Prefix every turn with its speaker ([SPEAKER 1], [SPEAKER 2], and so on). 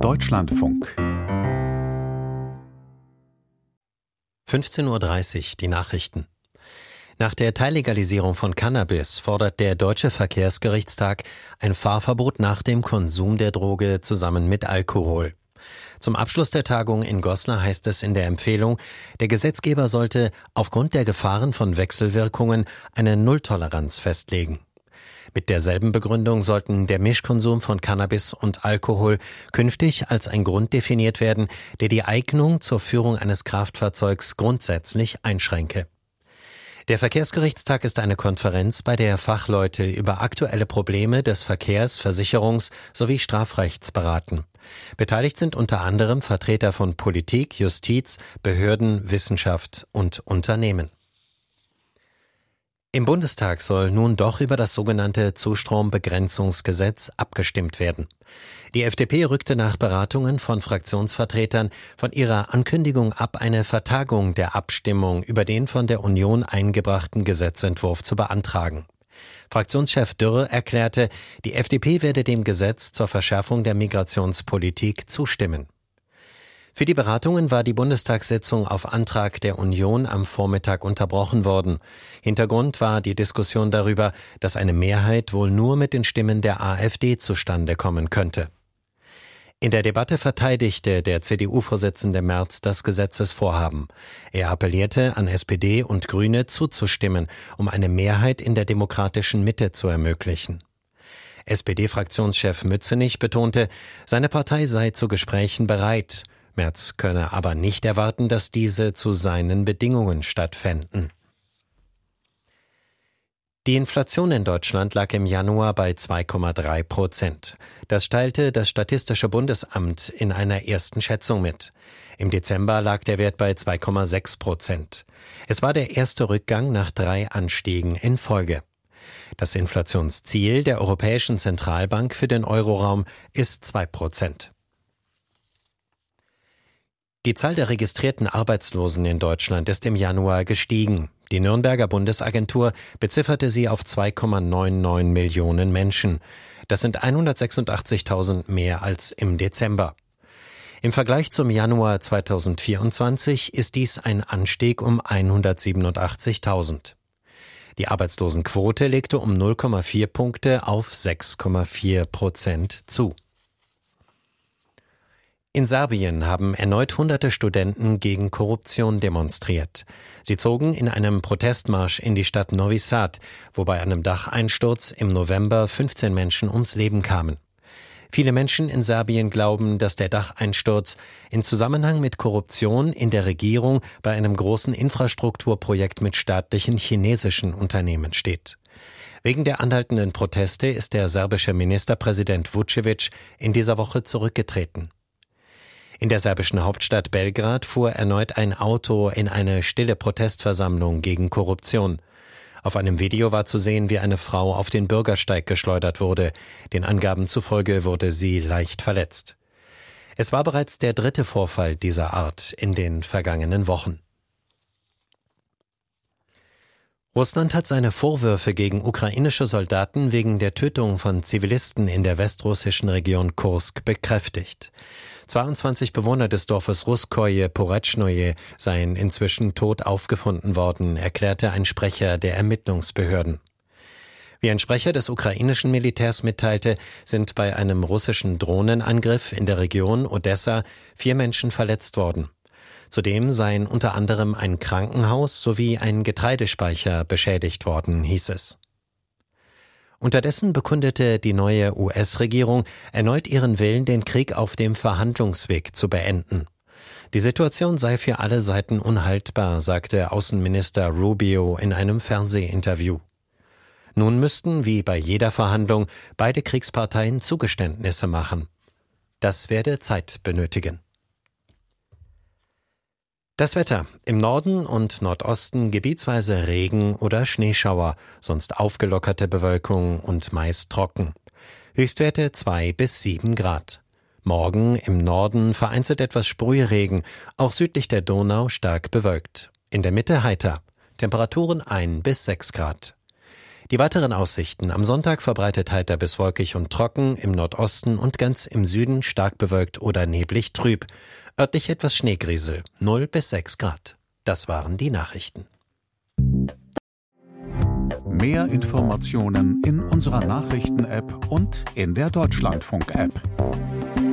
[SPEAKER 1] Deutschlandfunk
[SPEAKER 2] 15:30 Uhr, die Nachrichten. Nach der Teillegalisierung von Cannabis fordert der Deutsche Verkehrsgerichtstag ein Fahrverbot nach dem Konsum der Droge zusammen mit Alkohol. Zum Abschluss der Tagung in Goslar heißt es in der Empfehlung, der Gesetzgeber sollte aufgrund der Gefahren von Wechselwirkungen eine Nulltoleranz festlegen. Mit derselben Begründung sollten der Mischkonsum von Cannabis und Alkohol künftig als ein Grund definiert werden, der die Eignung zur Führung eines Kraftfahrzeugs grundsätzlich einschränke. Der Verkehrsgerichtstag ist eine Konferenz, bei der Fachleute über aktuelle Probleme des Verkehrs-, Versicherungs- sowie Strafrechts beraten. Beteiligt sind unter anderem Vertreter von Politik, Justiz, Behörden, Wissenschaft und Unternehmen. Im Bundestag soll nun doch über das sogenannte Zustrombegrenzungsgesetz abgestimmt werden. Die FDP rückte nach Beratungen von Fraktionsvertretern von ihrer Ankündigung ab, eine Vertagung der Abstimmung über den von der Union eingebrachten Gesetzentwurf zu beantragen. Fraktionschef Dürr erklärte, die FDP werde dem Gesetz zur Verschärfung der Migrationspolitik zustimmen. Für die Beratungen war die Bundestagssitzung auf Antrag der Union am Vormittag unterbrochen worden. Hintergrund war die Diskussion darüber, dass eine Mehrheit wohl nur mit den Stimmen der AfD zustande kommen könnte. In der Debatte verteidigte der CDU-Vorsitzende Merz das Gesetzesvorhaben. Er appellierte an SPD und Grüne zuzustimmen, um eine Mehrheit in der demokratischen Mitte zu ermöglichen. SPD-Fraktionschef Mützenich betonte, seine Partei sei zu Gesprächen bereit. Merz könne aber nicht erwarten, dass diese zu seinen Bedingungen stattfänden. Die Inflation in Deutschland lag im Januar bei 2,3%. Das teilte das Statistische Bundesamt in einer ersten Schätzung mit. Im Dezember lag der Wert bei 2,6%. Es war der erste Rückgang nach 3 Anstiegen in Folge. Das Inflationsziel der Europäischen Zentralbank für den Euroraum ist 2%. Die Zahl der registrierten Arbeitslosen in Deutschland ist im Januar gestiegen. Die Nürnberger Bundesagentur bezifferte sie auf 2,99 Millionen Menschen. Das sind 186.000 mehr als im Dezember. Im Vergleich zum Januar 2024 ist dies ein Anstieg um 187.000. Die Arbeitslosenquote legte um 0,4 Punkte auf 6,4% zu. In Serbien haben erneut hunderte Studenten gegen Korruption demonstriert. Sie zogen in einem Protestmarsch in die Stadt Novi Sad, wo bei einem Dacheinsturz im November 15 Menschen ums Leben kamen. Viele Menschen in Serbien glauben, dass der Dacheinsturz in Zusammenhang mit Korruption in der Regierung bei einem großen Infrastrukturprojekt mit staatlichen chinesischen Unternehmen steht. Wegen der anhaltenden Proteste ist der serbische Ministerpräsident Vučić in dieser Woche zurückgetreten. In der serbischen Hauptstadt Belgrad fuhr erneut ein Auto in eine stille Protestversammlung gegen Korruption. Auf einem Video war zu sehen, wie eine Frau auf den Bürgersteig geschleudert wurde. Den Angaben zufolge wurde sie leicht verletzt. Es war bereits der 3. Vorfall dieser Art in den vergangenen Wochen. Russland hat seine Vorwürfe gegen ukrainische Soldaten wegen der Tötung von Zivilisten in der westrussischen Region Kursk bekräftigt. 22 Bewohner des Dorfes Russkoje Poretschnoje seien inzwischen tot aufgefunden worden, erklärte ein Sprecher der Ermittlungsbehörden. Wie ein Sprecher des ukrainischen Militärs mitteilte, sind bei einem russischen Drohnenangriff in der Region Odessa 4 Menschen verletzt worden. Zudem seien unter anderem ein Krankenhaus sowie ein Getreidespeicher beschädigt worden, hieß es. Unterdessen bekundete die neue US-Regierung erneut ihren Willen, den Krieg auf dem Verhandlungsweg zu beenden. Die Situation sei für alle Seiten unhaltbar, sagte Außenminister Rubio in einem Fernsehinterview. Nun müssten, wie bei jeder Verhandlung, beide Kriegsparteien Zugeständnisse machen. Das werde Zeit benötigen. Das Wetter: Im Norden und Nordosten gebietsweise Regen oder Schneeschauer, sonst aufgelockerte Bewölkung und meist trocken. Höchstwerte 2 bis 7 Grad. Morgen im Norden vereinzelt etwas Sprühregen, auch südlich der Donau stark bewölkt. In der Mitte heiter. Temperaturen 1 bis 6 Grad. Die weiteren Aussichten: am Sonntag verbreitet heiter bis wolkig und trocken, im Nordosten und ganz im Süden stark bewölkt oder neblig trüb. Örtlich etwas Schneegriesel, 0 bis 6 Grad. Das waren die Nachrichten.
[SPEAKER 1] Mehr Informationen in unserer Nachrichten-App und in der Deutschlandfunk-App.